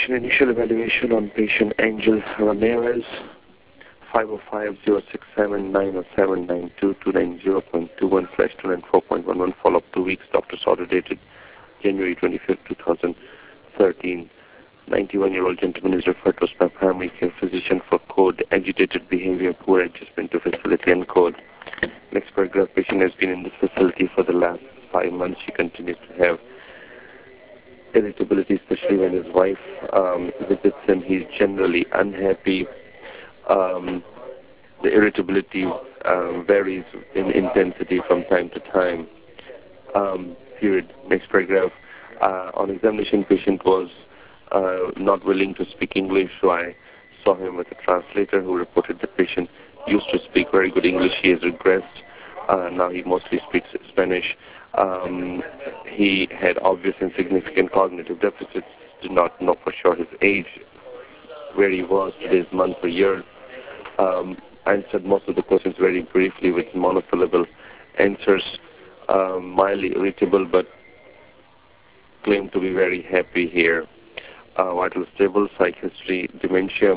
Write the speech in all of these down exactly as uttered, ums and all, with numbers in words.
patient initial evaluation on patient Angel Ramirez, five oh five, oh six seven, nine oh seven, nine two, two nine zero point two one slash two nine four point one one, follow-up two weeks, doctor's order dated January twenty-fifth, two thousand thirteen. ninety-one-year-old gentleman is referred to us by primary care physician for code, agitated behavior, poor adjustment to facility and code. Next paragraph, patient has been in this facility for the last five months. She continues to have irritability, especially when his wife um, visits him. He's generally unhappy. Um, the irritability um, varies in intensity from time to time. Um, period. Next paragraph. Uh, on examination, patient was uh, not willing to speak English, so I saw him with a translator who reported the patient used to speak very good English. He has regressed. Uh, now he mostly speaks Spanish. Um, he had obvious and significant cognitive deficits. Did not know for sure his age, where he was, today's month or year. Um, answered most of the questions very briefly with monosyllable answers. Um, mildly irritable, but claimed to be very happy here. Uh, vital stable, psych history, dementia.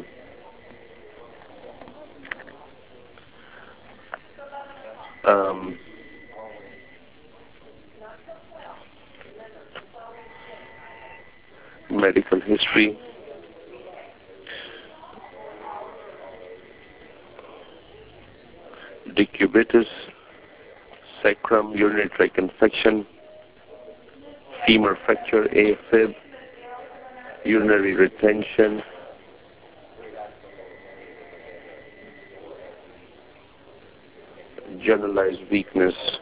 Um, medical history. Decubitus, sacrum, urinary tract infection, femur fracture, AFib, urinary retention, generalized weakness,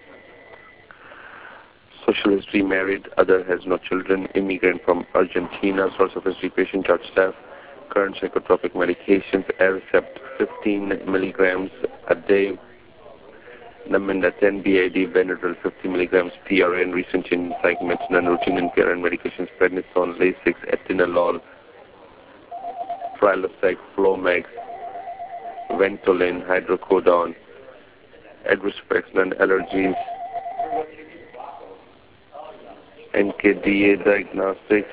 social history, married, other, has no children, immigrant from Argentina, source of history, patient, chart staff, current psychotropic medications, Aricept fifteen milligrams a day, Namenda ten B I D, Benadryl fifty milligrams, P R N, recent change in psych medicine, routine and P R N medications, prednisone, Lasix, atenolol, Prilosec, Flomax, Ventolin, hydrocodone, adverse effects, non-allergies, N K D A diagnostics,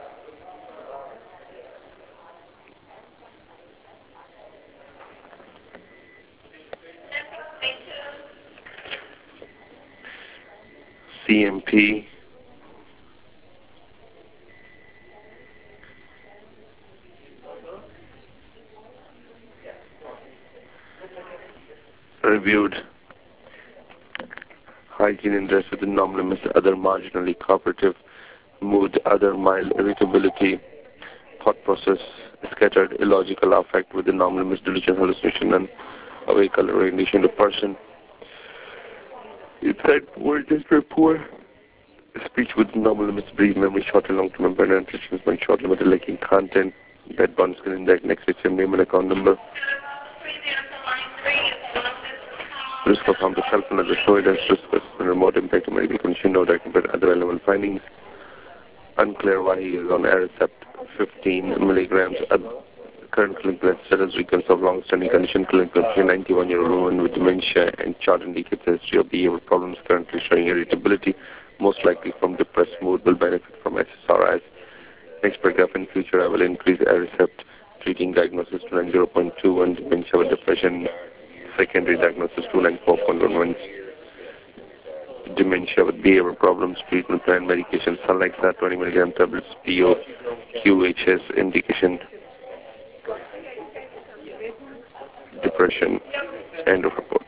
C M P, reviewed hygiene and dress within normal limits, other marginally cooperative, mood, other mild irritability, thought process scattered, illogical affect within normal limits, delusion, hallucination, and awake color orientation to person. Insight, word gesture, poor speech within normal limits, brief memory, short and long-term impairment, attention span, short limited lacking content, dead bond skin index, next H M name and account number. Risk of harm to self and others, no evidence, risk of remote impact of medical condition, no direct impact, other relevant findings. Unclear why he is on Aricept fifteen milligrams. Uh, current clinical status, recurrence of long-standing condition, clinical ninety-one-year-old woman with dementia, and chart indicates a history of behavioral problems, currently showing irritability, most likely from depressed mood, will benefit from S S R Is. Next paragraph, in future I will increase Aricept treating diagnosis to nine zero point two one, dementia with depression, secondary diagnosis two ninety-four point one one, dementia with behavioral problems, treatment plan, medication, Celexa twenty milligram tablets, P O Q H S indication, depression, end of report.